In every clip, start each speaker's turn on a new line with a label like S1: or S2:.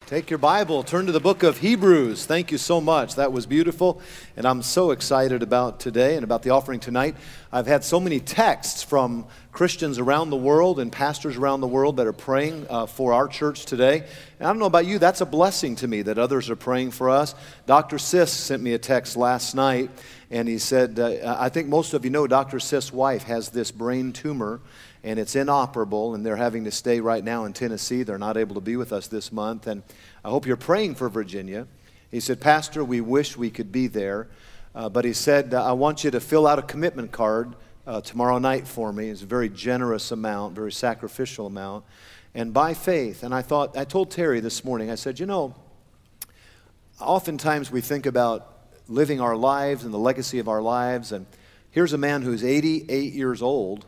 S1: Take your Bible, turn to the book of Hebrews. Thank you so much. That was beautiful, and I'm so excited about today and about the offering tonight. I've had so many texts from Christians around the world and pastors around the world that are praying for our church today. And I don't know about you, that's a blessing to me that others are praying for us. Dr. Sisk sent me a text last night, and he said, I think most of you know Dr. Sisk's wife has this brain tumor, and it's inoperable, and they're having to stay right now in Tennessee. They're not able to be with us this month, and I hope you're praying for Virginia. He said, Pastor, we wish we could be there, but he said, I want you to fill out a commitment card tomorrow night for me. It's a very generous amount, very sacrificial amount, and by faith. And I told Terry this morning, I said, you know, oftentimes we think about living our lives and the legacy of our lives, and here's a man who's 88 years old,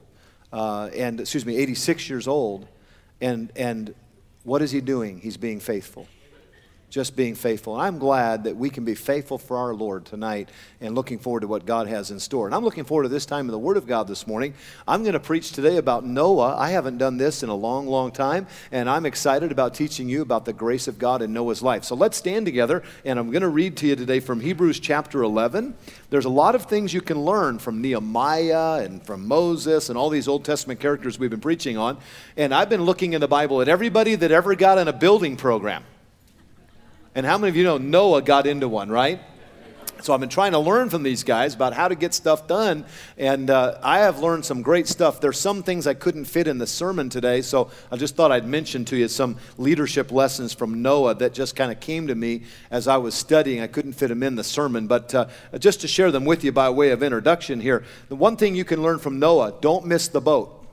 S1: 86 years old, and what is he doing? He's being faithful. Just being faithful. And I'm glad that we can be faithful for our Lord tonight and looking forward to what God has in store. And I'm looking forward to this time in the Word of God this morning. I'm going to preach today about Noah. I haven't done this in a long, long time, and I'm excited about teaching you about the grace of God in Noah's life. So let's stand together, and I'm going to read to you today from Hebrews chapter 11. There's a lot of things you can learn from Nehemiah and from Moses and all these Old Testament characters we've been preaching on. And I've been looking in the Bible at everybody that ever got in a building program. And how many of you know Noah got into one, right? So I've been trying to learn from these guys about how to get stuff done, and I have learned some great stuff. There's some things I couldn't fit in the sermon today, so I just thought I'd mention to you some leadership lessons from Noah that just kind of came to me as I was studying. I couldn't fit them in the sermon, but just to share them with you by way of introduction here. The one thing you can learn from Noah, don't miss the boat.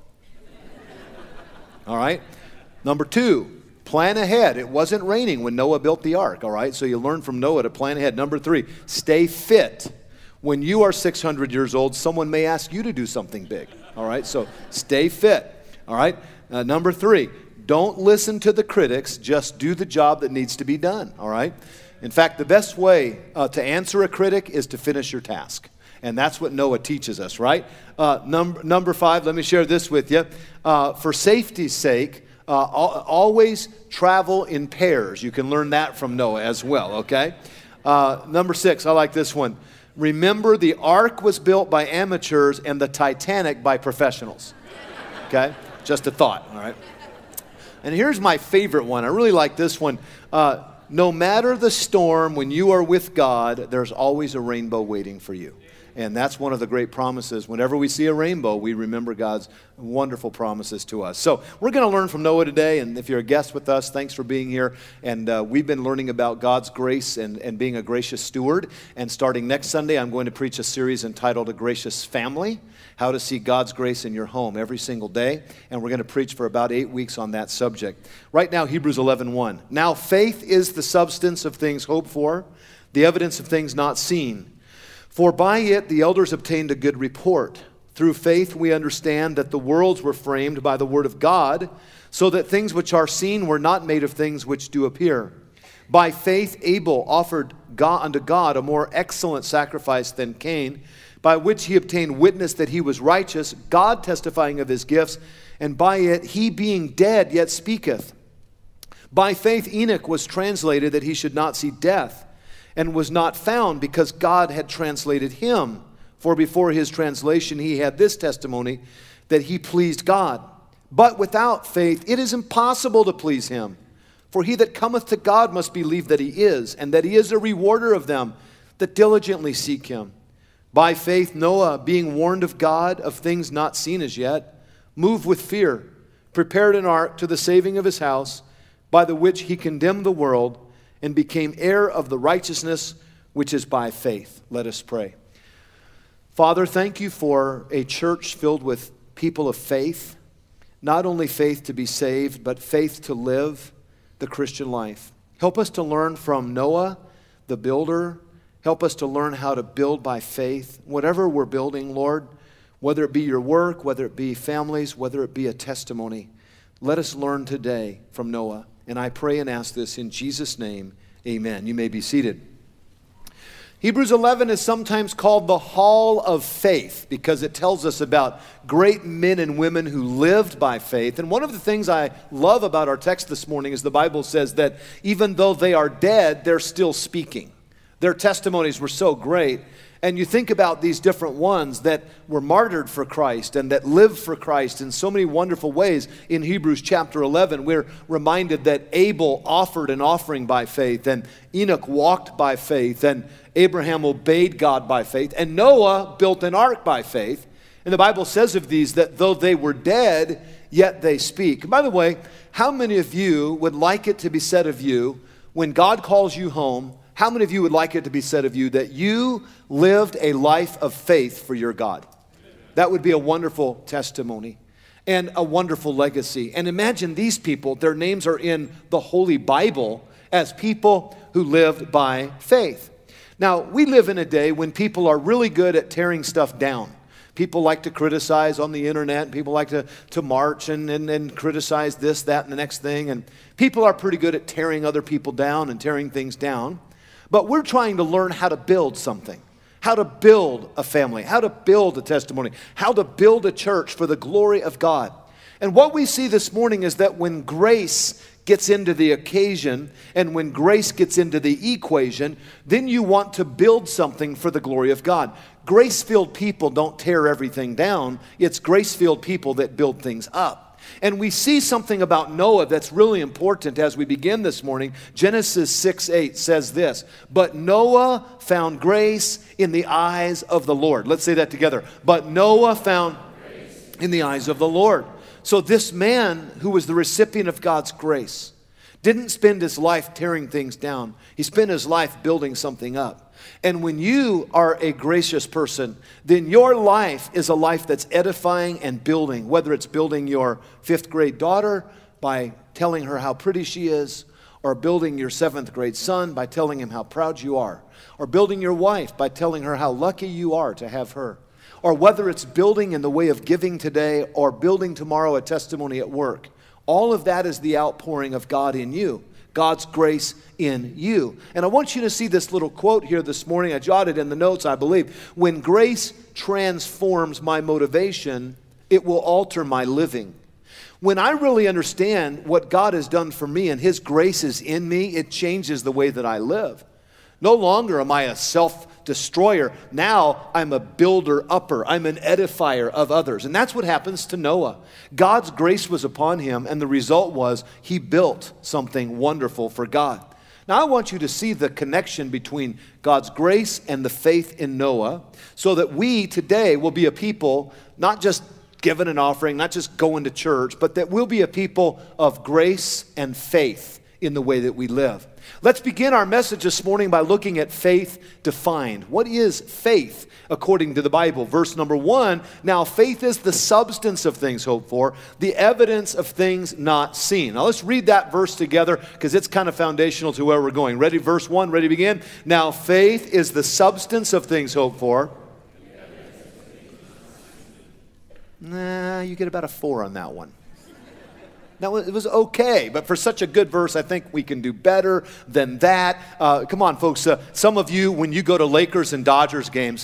S1: All right? Number 2. Plan ahead. It wasn't raining when Noah built the ark, all right? So you learn from Noah to plan ahead. Number 3, stay fit. When you are 600 years old, someone may ask you to do something big, all right? So stay fit, all right? Number 3, don't listen to the critics. Just do the job that needs to be done, all right? In fact, the best way to answer a critic is to finish your task. And that's what Noah teaches us, right? Number 5, let me share this with you. For safety's sake, always travel in pairs. You can learn that from Noah as well, okay? Number 6, I like this one. Remember, the ark was built by amateurs and the Titanic by professionals, okay? Just a thought, all right? And here's my favorite one. I really like this one. No matter the storm, when you are with God, there's always a rainbow waiting for you. And that's one of the great promises. Whenever we see a rainbow, we remember God's wonderful promises to us. So we're going to learn from Noah today. And if you're a guest with us, thanks for being here. And we've been learning about God's grace and being a gracious steward. And starting next Sunday, I'm going to preach a series entitled A Gracious Family, how to see God's grace in your home every single day. And we're going to preach for about 8 weeks on that subject. Right now, Hebrews 11:1. Now faith is the substance of things hoped for, the evidence of things not seen. For by it the elders obtained a good report. Through faith we understand that the worlds were framed by the word of God, so that things which are seen were not made of things which do appear. By faith Abel offered unto God a more excellent sacrifice than Cain, by which he obtained witness that he was righteous, God testifying of his gifts, and by it he being dead yet speaketh. By faith Enoch was translated that he should not see death, and was not found because God had translated him. For before his translation he had this testimony, that he pleased God. But without faith it is impossible to please him. For he that cometh to God must believe that he is, and that he is a rewarder of them that diligently seek him. By faith Noah, being warned of God of things not seen as yet, moved with fear, prepared an ark to the saving of his house, by the which he condemned the world, and became heir of the righteousness which is by faith. Let us pray. Father, thank you for a church filled with people of faith, not only faith to be saved, but faith to live the Christian life. Help us to learn from Noah, the builder. Help us to learn how to build by faith. Whatever we're building, Lord, whether it be your work, whether it be families, whether it be a testimony, let us learn today from Noah. And I pray and ask this in Jesus' name, amen. You may be seated. Hebrews 11 is sometimes called the Hall of Faith because it tells us about great men and women who lived by faith. And one of the things I love about our text this morning is the Bible says that even though they are dead, they're still speaking. Their testimonies were so great. And you think about these different ones that were martyred for Christ and that lived for Christ in so many wonderful ways. In Hebrews chapter 11, we're reminded that Abel offered an offering by faith, and Enoch walked by faith, and Abraham obeyed God by faith, and Noah built an ark by faith. And the Bible says of these that though they were dead, yet they speak. And by the way, how many of you would like it to be said of you when God calls you home? How many of you would like it to be said of you that you lived a life of faith for your God? That would be a wonderful testimony and a wonderful legacy. And imagine these people, their names are in the Holy Bible as people who lived by faith. Now, we live in a day when people are really good at tearing stuff down. People like to criticize on the internet. People like to march and criticize this, that, and the next thing. And people are pretty good at tearing other people down and tearing things down. But we're trying to learn how to build something, how to build a family, how to build a testimony, how to build a church for the glory of God. And what we see this morning is that when grace gets into the occasion and when grace gets into the equation, then you want to build something for the glory of God. Grace-filled people don't tear everything down. It's grace-filled people that build things up. And we see something about Noah that's really important as we begin this morning. Genesis 6:8 says this, "But Noah found grace in the eyes of the Lord." Let's say that together. But Noah found grace in the eyes of the Lord. So this man who was the recipient of God's grace didn't spend his life tearing things down. He spent his life building something up. And when you are a gracious person, then your life is a life that's edifying and building, whether it's building your 5th grade daughter by telling her how pretty she is, or building your 7th grade son by telling him how proud you are, or building your wife by telling her how lucky you are to have her, or whether it's building in the way of giving today or building tomorrow a testimony at work. All of that is the outpouring of God in you. God's grace in you. And I want you to see this little quote here this morning. I jotted in the notes, I believe. When grace transforms my motivation, it will alter my living. When I really understand what God has done for me and His grace is in me, it changes the way that I live. No longer am I a self-destroyer. Now I'm a builder-upper. I'm an edifier of others. And that's what happens to Noah. God's grace was upon him, and the result was he built something wonderful for God. Now I want you to see the connection between God's grace and the faith in Noah so that we today will be a people not just giving an offering, not just going to church, but that we'll be a people of grace and faith in the way that we live. Let's begin our message this morning by looking at faith defined. What is faith according to the Bible? Verse number 1, now faith is the substance of things hoped for, the evidence of things not seen. Now let's read that verse together because it's kind of foundational to where we're going. Ready? Verse 1, ready to begin? Now faith is the substance of things hoped for. You get about a 4 on that one. Now, it was okay, but for such a good verse, I think we can do better than that. Come on, folks. Some of you, when you go to Lakers and Dodgers games,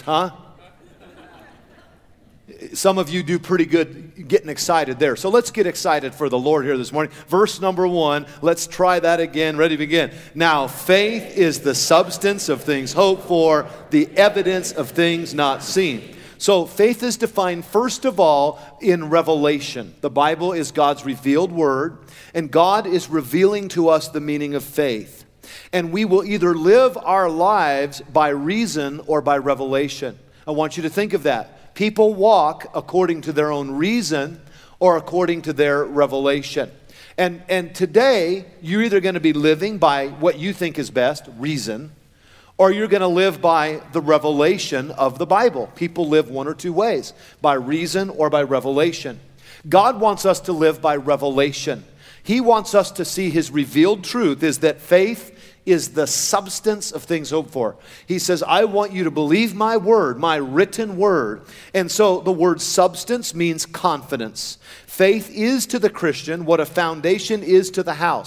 S1: some of you do pretty good getting excited there. So let's get excited for the Lord here this morning. Verse number 1, let's try that again. Ready to begin. Now, faith is the substance of things hoped for, the evidence of things not seen. So faith is defined, first of all, in revelation. The Bible is God's revealed word, and God is revealing to us the meaning of faith. And we will either live our lives by reason or by revelation. I want you to think of that. People walk according to their own reason or according to their revelation. And today, you're either going to be living by what you think is best, reason, or you're going to live by the revelation of the Bible. People live one or two ways, by reason or by revelation. God wants us to live by revelation. He wants us to see His revealed truth is that faith is the substance of things hoped for. He says, I want you to believe my word, my written word. And so the word substance means confidence. Faith is to the Christian what a foundation is to the house.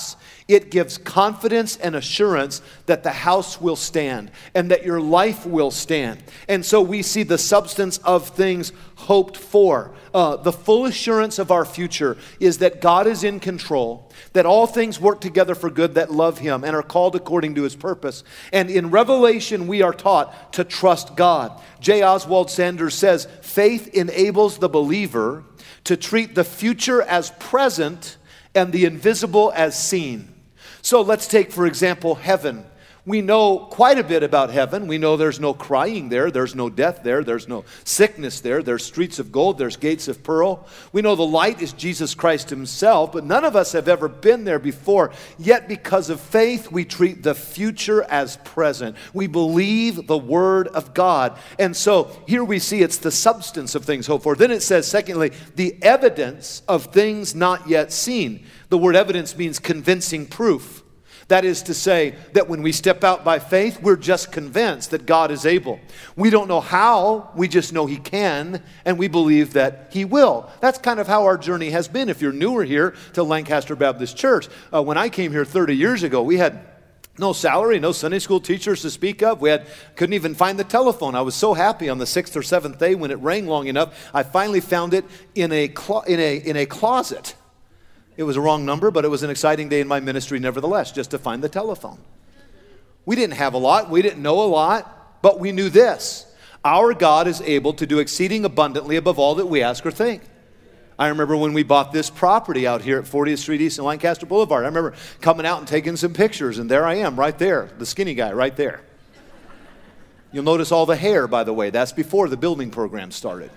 S1: It gives confidence and assurance that the house will stand and that your life will stand. And so we see the substance of things hoped for. The full assurance of our future is that God is in control, that all things work together for good that love Him and are called according to His purpose. And in Revelation, we are taught to trust God. J. Oswald Sanders says, faith enables the believer to treat the future as present and the invisible as seen. So let's take, for example, heaven. We know quite a bit about heaven. We know there's no crying there. There's no death there. There's no sickness there. There's streets of gold. There's gates of pearl. We know the light is Jesus Christ Himself, but none of us have ever been there before. Yet because of faith, we treat the future as present. We believe the Word of God. And so here we see it's the substance of things hoped for. Then it says, secondly, the evidence of things not yet seen. The word evidence means convincing proof. That is to say that when we step out by faith, we're just convinced that God is able. We don't know how, we just know He can, and we believe that He will. That's kind of how our journey has been. If you're newer here to Lancaster Baptist Church, when I came here 30 years ago, we had no salary, no Sunday school teachers to speak of. Couldn't even find the telephone. I was so happy on the 6th or 7th day when it rained long enough, I finally found it in a closet. It was a wrong number, but it was an exciting day in my ministry nevertheless, just to find the telephone. We didn't have a lot. We didn't know a lot, but we knew this. Our God is able to do exceeding abundantly above all that we ask or think. I remember when we bought this property out here at 40th Street East and Lancaster Boulevard. I remember coming out and taking some pictures, and there I am right there, the skinny guy right there. You'll notice all the hair, by the way. That's before the building program started.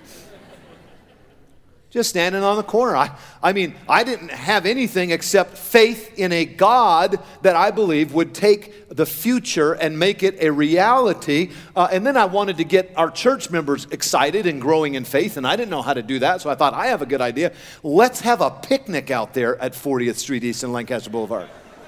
S1: Just standing on the corner. I mean, I didn't have anything except faith in a God that I believe would take the future and make it a reality. And then I wanted to get our church members excited and growing in faith, and I didn't know how to do that, so I thought, I have a good idea. Let's have a picnic out there at 40th Street East and Lancaster Boulevard.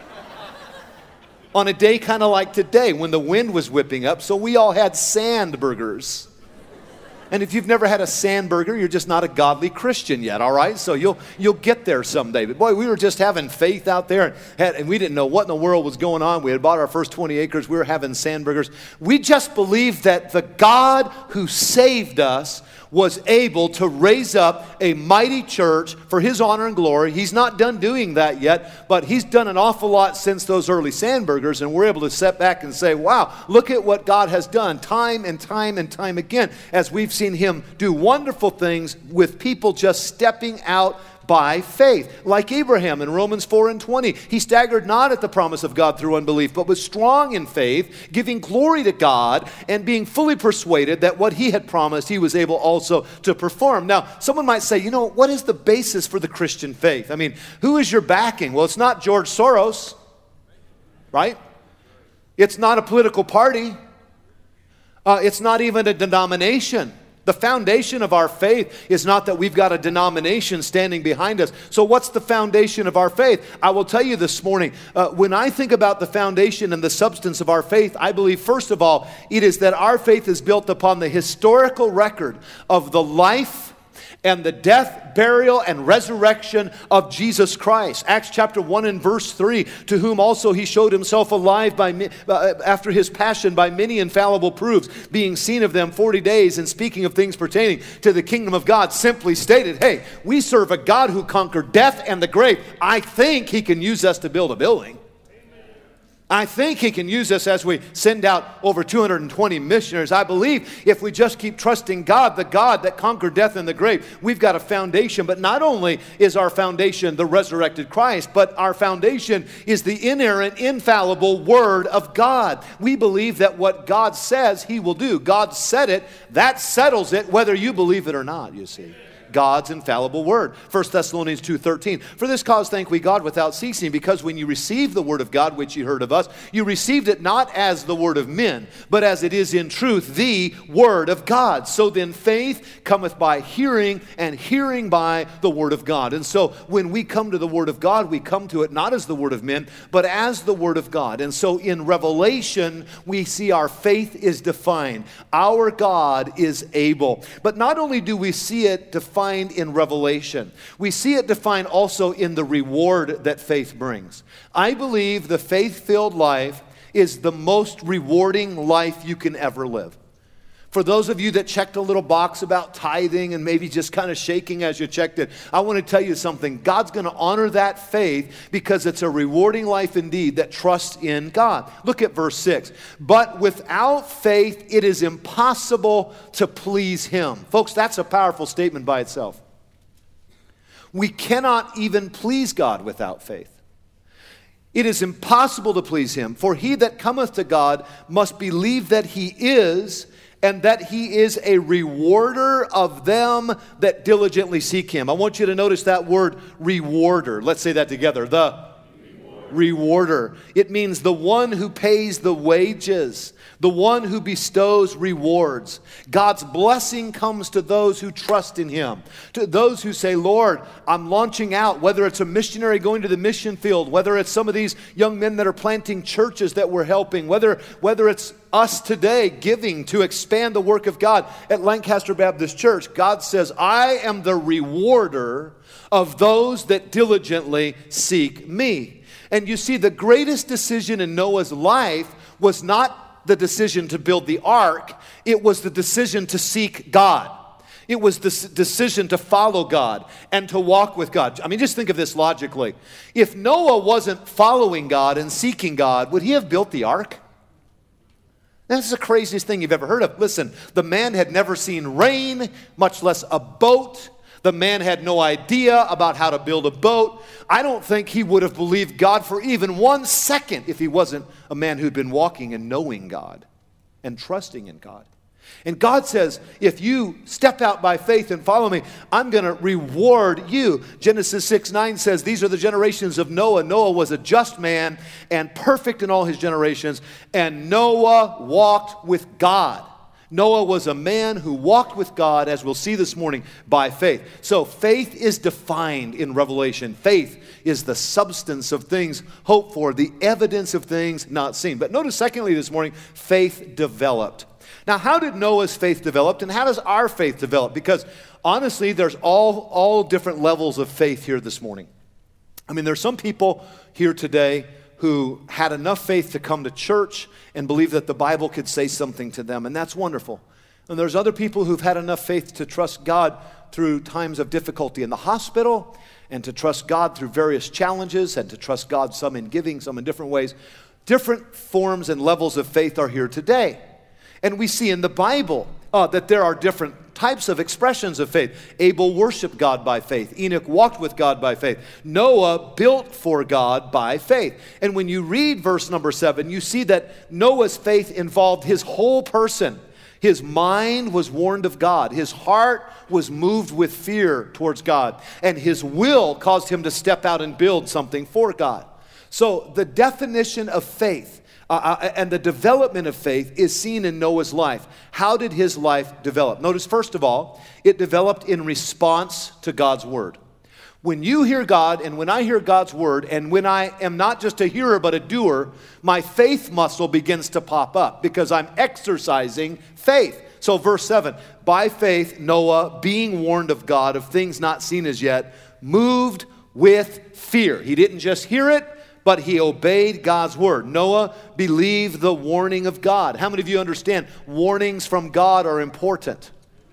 S1: On a day kind of like today when the wind was whipping up, so we all had sand burgers. And if you've never had a sandburger, you're just not a godly Christian yet, all right? So you'll get there someday. But boy, we were just having faith out there, and we didn't know what in the world was going on. We had bought our first 20 acres. We were having sandburgers. We just believed that the God who saved us was able to raise up a mighty church for His honor and glory. He's not done doing that yet, but He's done an awful lot since those early sandburgers, and we're able to sit back and say, wow, look at what God has done time and time and time again, as we've seen Him do wonderful things with people just stepping out by faith. Like Abraham in Romans 4:20. He staggered not at the promise of God through unbelief, but was strong in faith, giving glory to God, and being fully persuaded that what He had promised, He was able also to perform. Now, someone might say, what is the basis for the Christian faith? I mean, who is your backing? Well, it's not George Soros, right? It's not a political party. It's not even a denomination. The foundation of our faith is not that we've got a denomination standing behind us. So what's the foundation of our faith? I will tell you this morning, when I think about the foundation and the substance of our faith, I believe, first of all, it is that our faith is built upon the historical record of the life and the death, burial, and resurrection of Jesus Christ. Acts chapter 1 and verse 3, to whom also He showed Himself alive after His passion by many infallible proofs, being seen of them 40 days and speaking of things pertaining to the kingdom of God, simply stated, hey, we serve a God who conquered death and the grave. I think He can use us to build a building. I think He can use us as we send out over 220 missionaries. I believe if we just keep trusting God, the God that conquered death and the grave, we've got a foundation. But not only is our foundation the resurrected Christ, but our foundation is the inerrant, infallible Word of God. We believe that what God says He will do. God said it, that settles it, whether you believe it or not, you see. God's infallible word. 1 Thessalonians 2:13. For this cause thank we God without ceasing, because when you received the word of God which you heard of us, you received it not as the word of men, but as it is in truth the word of God. So then faith cometh by hearing, and hearing by the word of God. And so when we come to the word of God, we come to it not as the word of men, but as the word of God. And so in Revelation, we see our faith is defined. Our God is able. But not only do we see it defined defined in Revelation. We see it defined also in the reward that faith brings. I believe the faith-filled life is the most rewarding life you can ever live. For those of you that checked a little box about tithing and maybe just kind of shaking as you checked it, I want to tell you something. God's going to honor that faith because it's a rewarding life indeed that trusts in God. Look at verse 6. But without faith, it is impossible to please Him. Folks, that's a powerful statement by itself. We cannot even please God without faith. It is impossible to please Him, for he that cometh to God must believe that He is, and that He is a rewarder of them that diligently seek Him. I want you to notice that word, rewarder. Let's say that together. The rewarder. It means the one who pays the wages, the one who bestows rewards. God's blessing comes to those who trust in Him, to those who say, Lord, I'm launching out, whether it's a missionary going to the mission field, whether it's some of these young men that are planting churches that we're helping, whether it's us today giving to expand the work of God at Lancaster Baptist Church. God says, I am the rewarder of those that diligently seek me. And you see, the greatest decision in Noah's life was not the decision to build the ark. It was the decision to seek God. It was the decision to follow God and to walk with God. I mean, just think of this logically. If Noah wasn't following God and seeking God, would he have built the ark? That's the craziest thing you've ever heard of. Listen, the man had never seen rain, much less a boat. The man had no idea about how to build a boat. I don't think he would have believed God for even 1 second if he wasn't a man who'd been walking and knowing God and trusting in God. And God says, if you step out by faith and follow me, I'm going to reward you. Genesis 6:9 says, these are the generations of Noah. Noah was a just man and perfect in all his generations. And Noah walked with God. Noah was a man who walked with God, as we'll see this morning, by faith. So faith is defined in Revelation. Faith is the substance of things hoped for, the evidence of things not seen. But notice, secondly, this morning, faith developed. Now, how did Noah's faith develop, and how does our faith develop? Because honestly, there's all different levels of faith here this morning. I mean, there's some people here today who had enough faith to come to church and believe that the Bible could say something to them, and that's wonderful. And there's other people who've had enough faith to trust God through times of difficulty in the hospital, and to trust God through various challenges, and to trust God some in giving, some in different ways. Different forms and levels of faith are here today. And we see in the Bible that there are different types of expressions of faith. Abel worshiped God by faith. Enoch walked with God by faith. Noah built for God by faith. And when you read verse number 7, you see that Noah's faith involved his whole person. His mind was warned of God. His heart was moved with fear towards God. And his will caused him to step out and build something for God. So the definition of faith and the development of faith is seen in Noah's life. How did his life develop? Notice, first of all, it developed in response to God's word. When you hear God, and when I hear God's word, and when I am not just a hearer but a doer, my faith muscle begins to pop up because I'm exercising faith. So verse 7, by faith, Noah, being warned of God of things not seen as yet, moved with fear. He didn't just hear it, but he obeyed God's word. Noah believed the warning of God. How many of you understand warnings from God are important?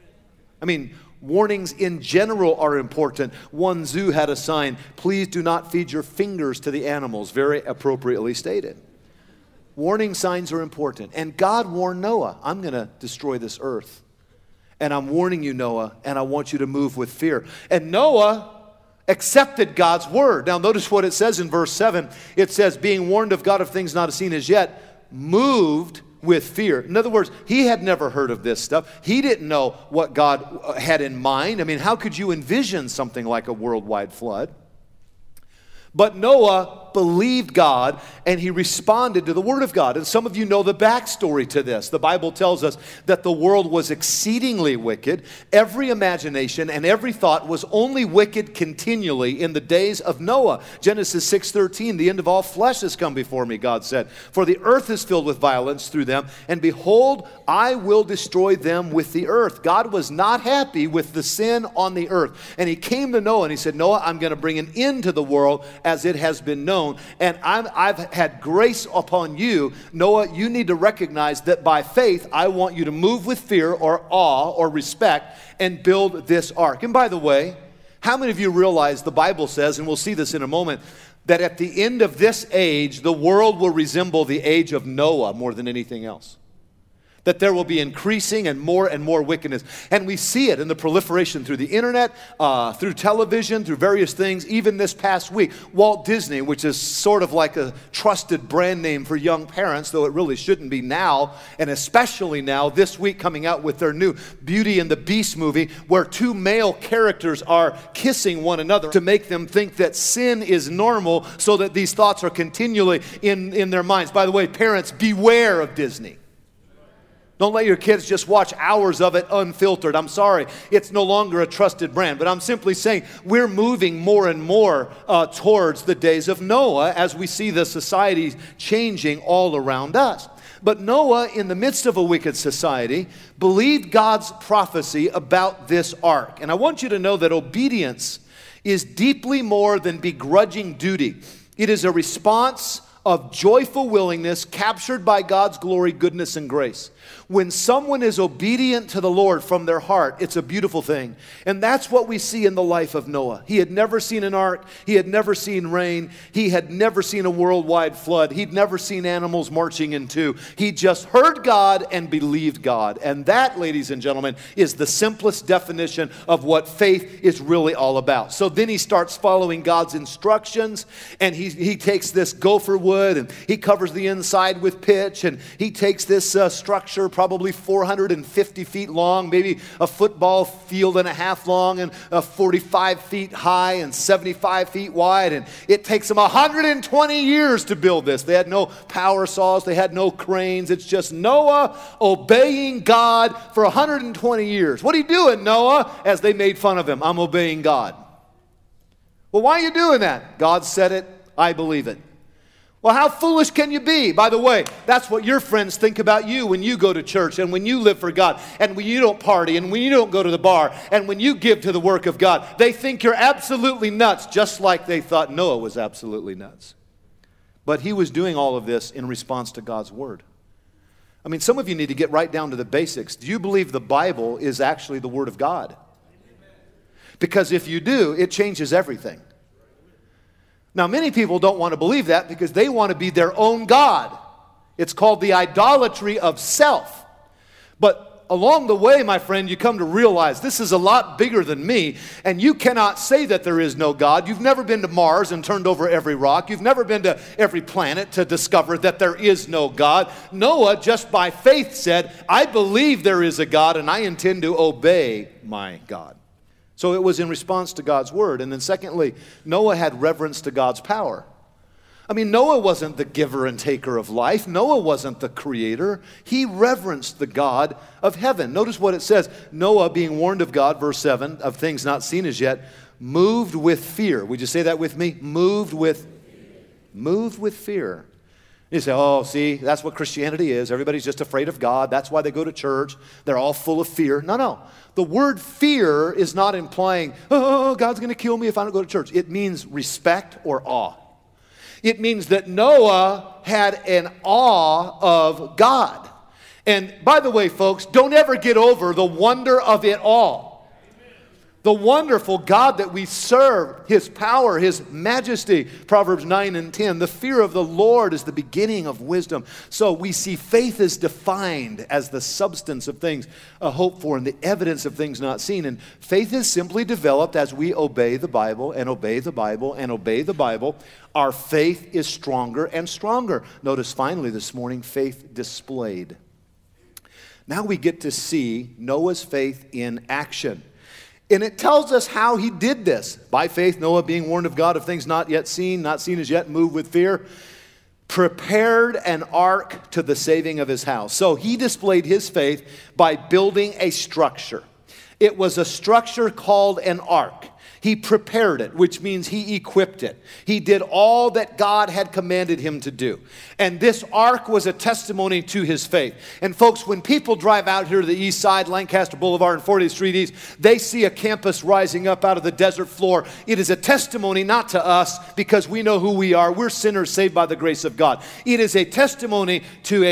S1: I mean, warnings in general are important. One zoo had a sign, please do not feed your fingers to the animals, very appropriately stated. Warning signs are important. And God warned Noah, I'm going to destroy this earth. And I'm warning you, Noah, and I want you to move with fear. And Noah accepted God's word. Now notice what it says in verse 7. It says, being warned of God of things not seen as yet, moved with fear. In other words, he had never heard of this stuff. He didn't know what God had in mind. I mean, how could you envision something like a worldwide flood? But Noah believed God, and he responded to the word of God. And some of you know the backstory to this. The Bible tells us that the world was exceedingly wicked. Every imagination and every thought was only wicked continually in the days of Noah. Genesis 6:13, the end of all flesh has come before me, God said. For the earth is filled with violence through them, and behold, I will destroy them with the earth. God was not happy with the sin on the earth. And he came to Noah and he said, Noah, I'm going to bring an end to the world as it has been known. And I've had grace upon you. Noah, you need to recognize that by faith, I want you to move with fear or awe or respect and build this ark. And by the way, how many of you realize the Bible says, and we'll see this in a moment, that at the end of this age, the world will resemble the age of Noah more than anything else? That there will be increasing and more wickedness. And we see it in the proliferation through the internet, through television, through various things. Even this past week, Walt Disney, which is sort of like a trusted brand name for young parents, though it really shouldn't be now, and especially now, this week coming out with their new Beauty and the Beast movie, where two male characters are kissing one another to make them think that sin is normal, so that these thoughts are continually in their minds. By the way, parents, beware of Disney. Don't let your kids just watch hours of it unfiltered. I'm sorry, it's no longer a trusted brand. But I'm simply saying we're moving more and more towards the days of Noah as we see the society changing all around us. But Noah, in the midst of a wicked society, believed God's prophecy about this ark. And I want you to know that obedience is deeply more than begrudging duty. It is a response of joyful willingness captured by God's glory, goodness, and grace. When someone is obedient to the Lord from their heart, it's a beautiful thing. And that's what we see in the life of Noah. He had never seen an ark. He had never seen rain. He had never seen a worldwide flood. He'd never seen animals marching in two. He just heard God and believed God. And that, ladies and gentlemen, is the simplest definition of what faith is really all about. So then he starts following God's instructions, and he takes this gopher wood, and he covers the inside with pitch, and he takes this structure, probably 450 feet long, maybe a football field and a half long, and 45 feet high and 75 feet wide. And it takes them 120 years to build this. They had no power saws. They had no cranes. It's just Noah obeying God for 120 years. What are you doing, Noah? As they made fun of him, I'm obeying God. Well, why are you doing that? God said it. I believe it. Well, how foolish can you be? By the way, that's what your friends think about you when you go to church and when you live for God and when you don't party and when you don't go to the bar and when you give to the work of God. They think you're absolutely nuts, just like they thought Noah was absolutely nuts. But he was doing all of this in response to God's word. I mean, some of you need to get right down to the basics. Do you believe the Bible is actually the word of God? Because if you do, it changes everything. Now, many people don't want to believe that because they want to be their own God. It's called the idolatry of self. But along the way, my friend, you come to realize this is a lot bigger than me, and you cannot say that there is no God. You've never been to Mars and turned over every rock. You've never been to every planet to discover that there is no God. Noah, just by faith, said, I believe there is a God, and I intend to obey my God. So it was in response to God's word. And then secondly, Noah had reverence to God's power. I mean, Noah wasn't the giver and taker of life. Noah wasn't the creator. He reverenced the God of heaven. Notice what it says. Noah, being warned of God, verse 7, of things not seen as yet, moved with fear. Would you say that with me? Moved with fear. You say, oh, see, that's what Christianity is. Everybody's just afraid of God. That's why they go to church. They're all full of fear. No. The word fear is not implying, oh, God's going to kill me if I don't go to church. It means respect or awe. It means that Noah had an awe of God. And by the way, folks, don't ever get over the wonder of it all. The wonderful God that we serve, His power, His majesty. Proverbs 9 and 10, the fear of the Lord is the beginning of wisdom. So we see faith is defined as the substance of things hoped for and the evidence of things not seen. And faith is simply developed as we obey the Bible and obey the Bible and obey the Bible. Our faith is stronger and stronger. Notice finally this morning, faith displayed. Now we get to see Noah's faith in action. And it tells us how he did this. By faith, Noah, being warned of God of things not yet seen, not seen as yet, moved with fear, prepared an ark to the saving of his house. So he displayed his faith by building a structure. It was a structure called an ark. He prepared it, which means he equipped it. He did all that God had commanded him to do. And this ark was a testimony to his faith. And folks, when people drive out here to the east side, Lancaster Boulevard and 40th Street East, they see a campus rising up out of the desert floor. It is a testimony not to us because we know who we are. We're sinners saved by the grace of God. It is a testimony to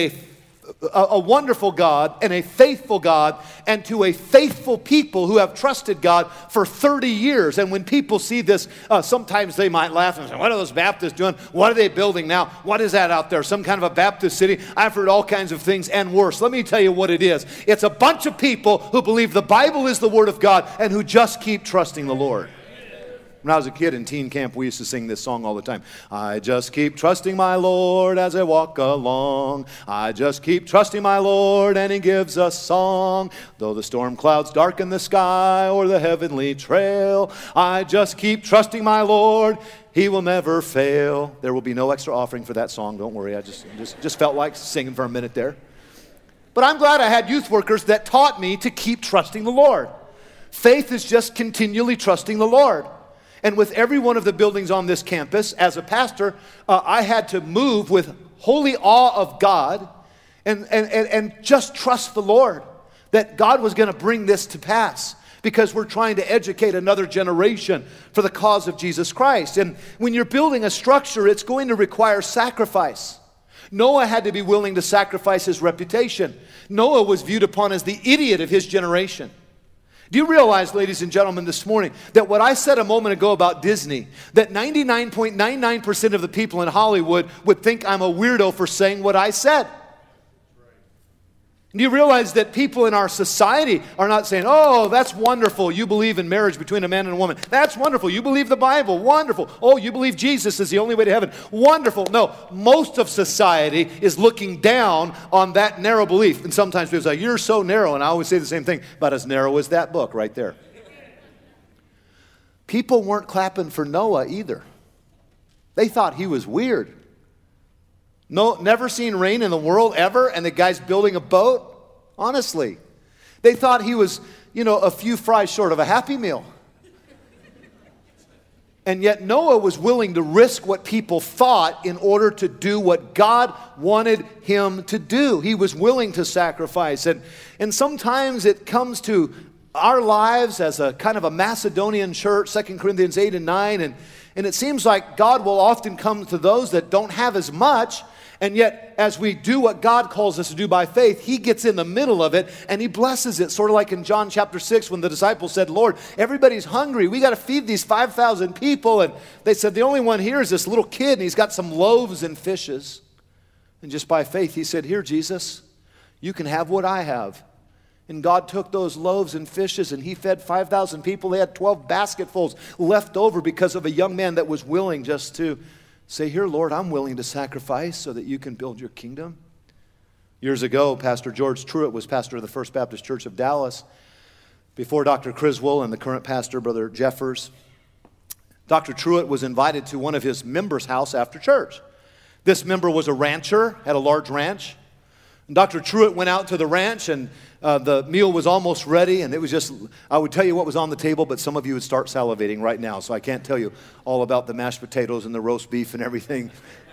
S1: a wonderful God and a faithful God, and to a faithful people who have trusted God for 30 years. And when people see this, sometimes they might laugh and say, what are those Baptists doing? What are they building now? What is that out there? Some kind of a Baptist city? I've heard all kinds of things and worse. Let me tell you what it is. It's a bunch of people who believe the Bible is the Word of God and who just keep trusting the Lord. When I was a kid in teen camp, we used to sing this song all the time. I just keep trusting my Lord as I walk along. I just keep trusting my Lord, and he gives us song. Though the storm clouds darken the sky or the heavenly trail, I just keep trusting my Lord. He will never fail. There will be no extra offering for that song. Don't worry. I just felt like singing for a minute there. But I'm glad I had youth workers that taught me to keep trusting the Lord. Faith is just continually trusting the Lord. And with every one of the buildings on this campus, as a pastor, I had to move with holy awe of God and just trust the Lord that God was going to bring this to pass, because we're trying to educate another generation for the cause of Jesus Christ. And when you're building a structure, it's going to require sacrifice. Noah had to be willing to sacrifice his reputation. Noah was viewed upon as the idiot of his generation. Do you realize, ladies and gentlemen, this morning, that what I said a moment ago about Disney, that 99.99% of the people in Hollywood would think I'm a weirdo for saying what I said? Do you realize that people in our society are not saying, oh, that's wonderful, you believe in marriage between a man and a woman. That's wonderful, you believe the Bible. Wonderful. Oh, you believe Jesus is the only way to heaven. Wonderful. No, most of society is looking down on that narrow belief. And sometimes people say, you're so narrow. And I always say the same thing, about as narrow as that book right there. People weren't clapping for Noah either. They thought he was weird. No, never seen rain in the world ever, and the guy's building a boat? Honestly. They thought he was, a few fries short of a Happy Meal. And yet Noah was willing to risk what people thought in order to do what God wanted him to do. He was willing to sacrifice. And sometimes it comes to our lives as a kind of a Macedonian church, 2 Corinthians 8 and 9, and it seems like God will often come to those that don't have as much. And yet, as we do what God calls us to do by faith, he gets in the middle of it and he blesses it. Sort of like in John chapter 6 when the disciples said, Lord, everybody's hungry. We got to feed these 5,000 people. And they said, the only one here is this little kid, and he's got some loaves and fishes. And just by faith, he said, here, Jesus, you can have what I have. And God took those loaves and fishes and he fed 5,000 people. They had 12 basketfuls left over because of a young man that was willing just to say, here, Lord, I'm willing to sacrifice so that you can build your kingdom. Years ago, Pastor George Truett was pastor of the First Baptist Church of Dallas before Dr. Criswell and the current pastor, Brother Jeffers. Dr. Truett was invited to one of his members' house after church. This member was a rancher, had a large ranch. And Dr. Truett went out to the ranch, and the meal was almost ready, and it was just, I would tell you what was on the table, but some of you would start salivating right now, so I can't tell you all about the mashed potatoes and the roast beef and everything.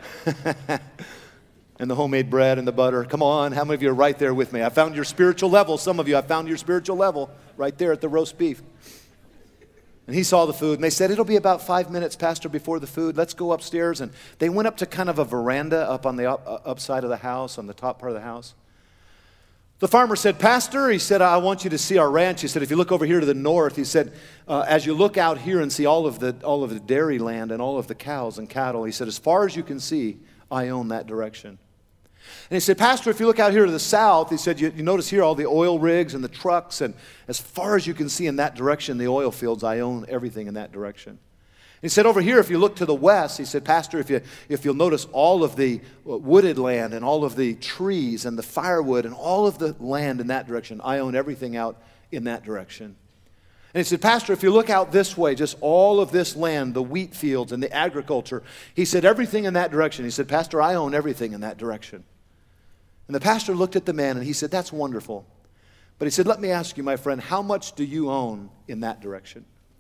S1: And the homemade bread and the butter. Come on, how many of you are right there with me? I found your spiritual level. Some of you, I found your spiritual level right there at the roast beef. And he saw the food, and they said, it'll be about 5 minutes, Pastor, before the food. Let's go upstairs. And they went up to kind of a veranda up on the upside of the house, on the top part of the house. The farmer said, Pastor, he said, I want you to see our ranch. He said, if you look over here to the north, he said, as you look out here and see all of the dairy land and all of the cows and cattle, he said, as far as you can see, I own that direction. And he said, Pastor, if you look out here to the south, he said, you notice here all the oil rigs and the trucks, and as far as you can see in that direction, the oil fields, I own everything in that direction. And he said, over here, if you look to the west, he said, Pastor, if you'll notice all of the wooded land and all of the trees and the firewood and all of the land in that direction, I own everything out in that direction. And he said, Pastor, if you look out this way, just all of this land, the wheat fields and the agriculture, he said, everything in that direction. He said, Pastor, I own everything in that direction. And the pastor looked at the man and he said, that's wonderful. But he said, let me ask you, my friend, how much do you own in that direction?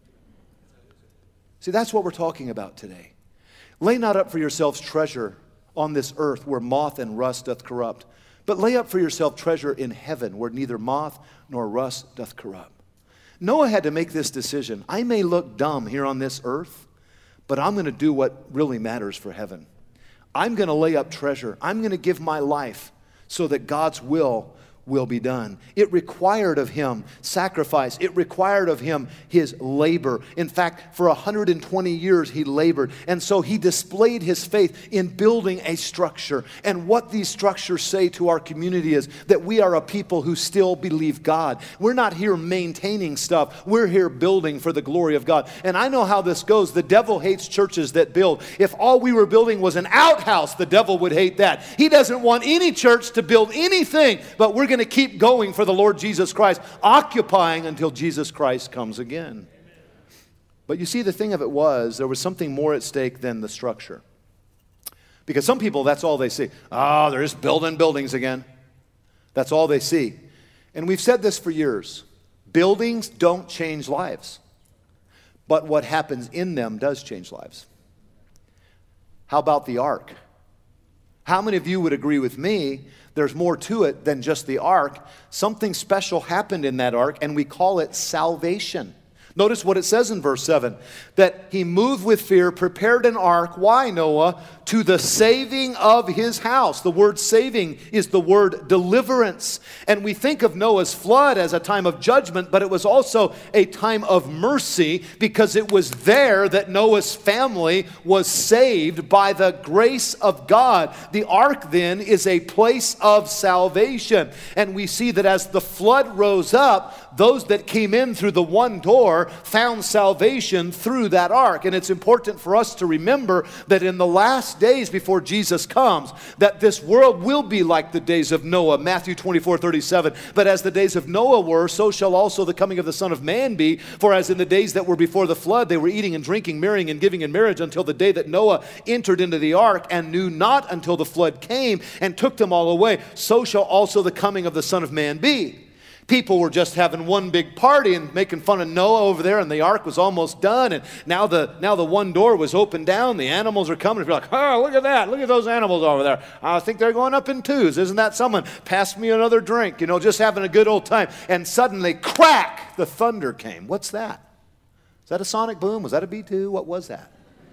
S1: See, that's what we're talking about today. Lay not up for yourselves treasure on this earth where moth and rust doth corrupt, but lay up for yourself treasure in heaven where neither moth nor rust doth corrupt. Noah had to make this decision. I may look dumb here on this earth, but I'm going to do what really matters for heaven. I'm going to lay up treasure. I'm going to give my life so that God's will be done. It required of him sacrifice. It required of him his labor. In fact, for 120 years he labored. And so he displayed his faith in building a structure. And what these structures say to our community is that we are a people who still believe God. We're not here maintaining stuff. We're here building for the glory of God. And I know how this goes. The devil hates churches that build. If all we were building was an outhouse, the devil would hate that. He doesn't want any church to build anything, but we're going to keep going for the Lord Jesus Christ, occupying until Jesus Christ comes again. But you see, the thing of it was, there was something more at stake than the structure. Because some people, that's all they see. Oh, they're just building buildings again. That's all they see. And we've said this for years. Buildings don't change lives. But what happens in them does change lives. How about the ark? How many of you would agree with me there's more to it than just the ark? Something special happened in that ark, and we call it salvation. Notice what it says in verse 7, that he moved with fear, prepared an ark. Why, Noah? To the saving of his house. The word saving is the word deliverance. And we think of Noah's flood as a time of judgment, but it was also a time of mercy, because it was there that Noah's family was saved by the grace of God. The ark then is a place of salvation. And we see that as the flood rose up, those that came in through the one door found salvation through that ark. And it's important for us to remember that in the last days before Jesus comes, that this world will be like the days of Noah, Matthew 24:37. But as the days of Noah were, so shall also the coming of the Son of Man be. For as in the days that were before the flood, they were eating and drinking, marrying and giving in marriage, until the day that Noah entered into the ark, and knew not until the flood came and took them all away, so shall also the coming of the Son of Man be. People were just having one big party and making fun of Noah over there, and the ark was almost done, and now the one door was opened down. The animals are coming. If you're like, oh, look at that. Look at those animals over there. I think they're going up in twos. Isn't that someone? Pass me another drink. You know, just having a good old time. And suddenly, crack, the thunder came. What's that? Is that a sonic boom? Was that a B-2? What was that?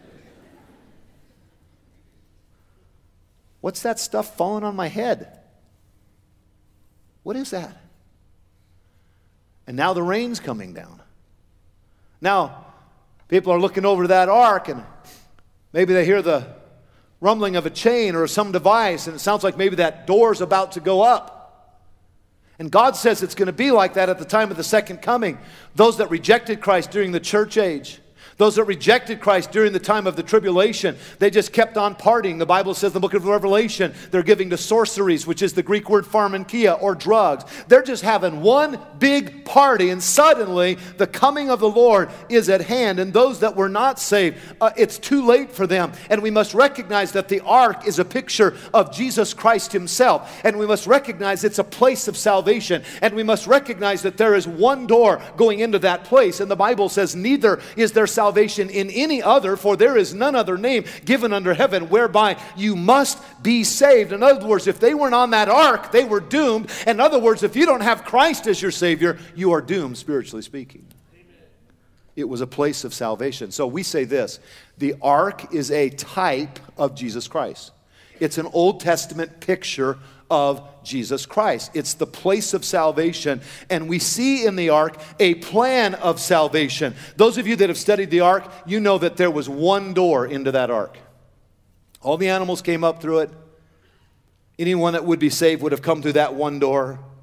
S1: What's that stuff falling on my head? What is that? And now the rain's coming down. Now, people are looking over that ark, and maybe they hear the rumbling of a chain or some device, and it sounds like maybe that door's about to go up. And God says it's going to be like that at the time of the second coming. Those that rejected Christ during the church age, those that rejected Christ during the time of the tribulation, they just kept on partying. The Bible says in the book of Revelation, they're giving to sorceries, which is the Greek word pharmakia, or drugs. They're just having one big party, and suddenly the coming of the Lord is at hand. And those that were not saved, it's too late for them. And we must recognize that the ark is a picture of Jesus Christ himself. And we must recognize it's a place of salvation. And we must recognize that there is one door going into that place. And the Bible says, neither is there salvation in any other, for there is none other name given under heaven whereby you must be saved. In other words, if they weren't on that ark, they were doomed. In other words, if you don't have Christ as your Savior, you are doomed, spiritually speaking. Amen. It was a place of salvation. So we say this, the ark is a type of Jesus Christ. It's an Old Testament picture of Jesus Christ. It's the place of salvation, and we see in the ark a plan of salvation. Those of you that have studied the ark, you know that there was one door into that ark. All the animals came up through it. Anyone that would be saved would have come through that one door.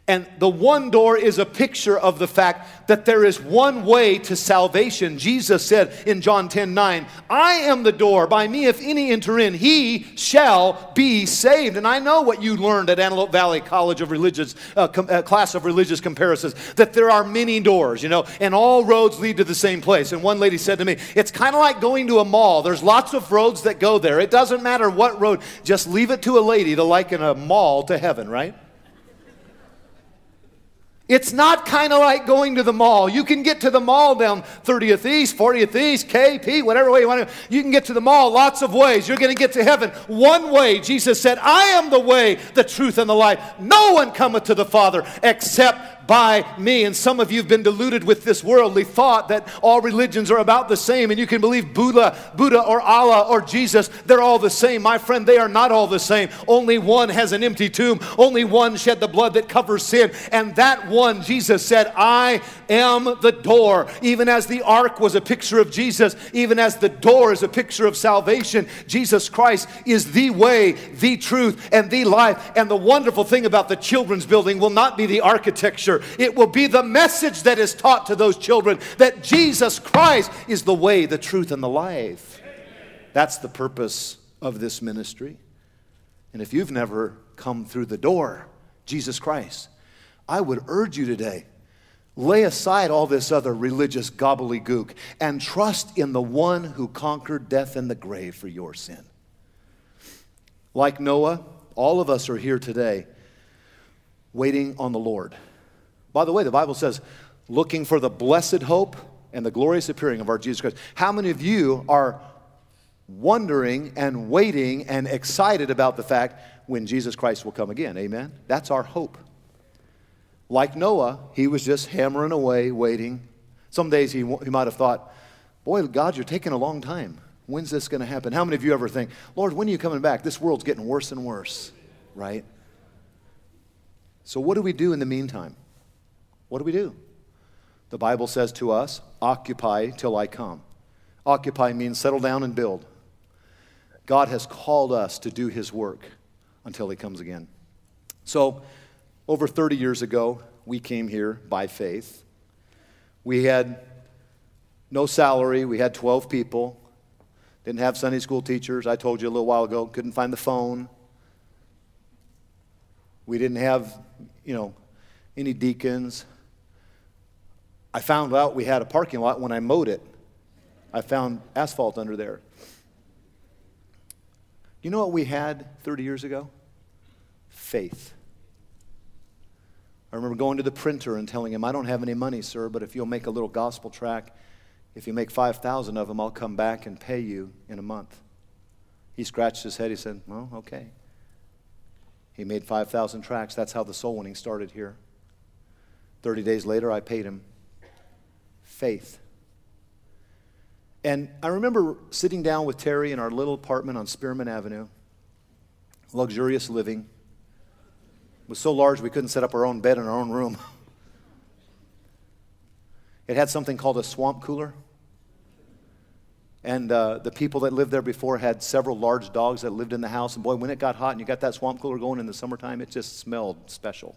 S1: And the one door is a picture of the fact that there is one way to salvation. Jesus said in John 10:9, I am the door. By me, if any enter in, he shall be saved. And I know what you learned at Antelope Valley College of Religious, class of religious comparisons, that there are many doors, and all roads lead to the same place. And one lady said to me, it's kind of like going to a mall. There's lots of roads that go there. It doesn't matter what road. Just leave it to a lady to liken a mall to heaven, right? It's not kind of like going to the mall. You can get to the mall down 30th East, 40th East, KP, whatever way you want to. You can get to the mall lots of ways. You're going to get to heaven one way. Jesus said, I am the way, the truth, and the life. No one cometh to the Father except by me. And some of you have been deluded with this worldly thought that all religions are about the same and you can believe Buddha or Allah or Jesus. They're all the same. My friend, they are not all the same. Only one has an empty tomb. Only one shed the blood that covers sin. And that one, Jesus said, I am the door. Even as the ark was a picture of Jesus, even as the door is a picture of salvation, Jesus Christ is the way, the truth, and the life. And the wonderful thing about the children's building will not be the architecture. It will be the message that is taught to those children that Jesus Christ is the way, the truth, and the life. That's the purpose of this ministry. And if you've never come through the door, Jesus Christ, I would urge you today, lay aside all this other religious gobbledygook and trust in the one who conquered death and the grave for your sin. Like Noah, all of us are here today waiting on the Lord. By the way, the Bible says, looking for the blessed hope and the glorious appearing of our Jesus Christ. How many of you are wondering and waiting and excited about the fact when Jesus Christ will come again? Amen? That's our hope. Like Noah, he was just hammering away, waiting. Some days he might have thought, boy, God, you're taking a long time. When's this going to happen? How many of you ever think, Lord, when are you coming back? This world's getting worse and worse, right? So what do we do in the meantime? What do we do? The Bible says to us, occupy till I come. Occupy means settle down and build. God has called us to do his work until he comes again. So, over 30 years ago, we came here by faith. We had no salary. We had 12 people. Didn't have Sunday school teachers. I told you a little while ago, couldn't find the phone. We didn't have, any deacons. I found out we had a parking lot when I mowed it. I found asphalt under there. You know what we had 30 years ago? Faith. I remember going to the printer and telling him, I don't have any money, sir, but if you'll make a little gospel tract, if you make 5,000 of them, I'll come back and pay you in a month. He scratched his head. He said, well, okay. He made 5,000 tracts. That's how the soul winning started here. 30 days later, I paid him. Faith. And I remember sitting down with Terry in our little apartment on Spearman Avenue, luxurious living. It was so large we couldn't set up our own bed in our own room. It had something called a swamp cooler. And the people that lived there before had several large dogs that lived in the house. And boy, when it got hot and you got that swamp cooler going in the summertime, it just smelled special.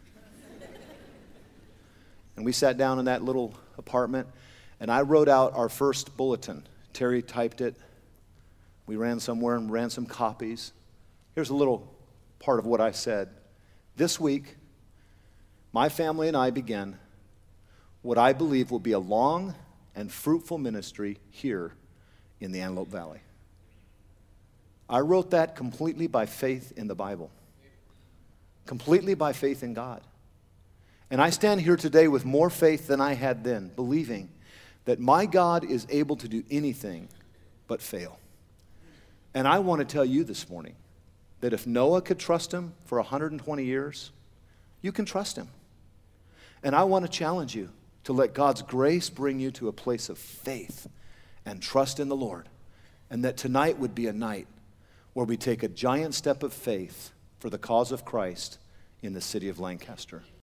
S1: And we sat down in that little apartment, and I wrote out our first bulletin. Terry typed it. We ran somewhere and ran some copies. Here's a little part of what I said. This week, my family and I began what I believe will be a long and fruitful ministry here in the Antelope Valley. I wrote that completely by faith in the Bible. Completely by faith in God. And I stand here today with more faith than I had then, believing that my God is able to do anything but fail. And I want to tell you this morning that if Noah could trust him for 120 years, you can trust him. And I want to challenge you to let God's grace bring you to a place of faith and trust in the Lord. And that tonight would be a night where we take a giant step of faith for the cause of Christ in the city of Lancaster.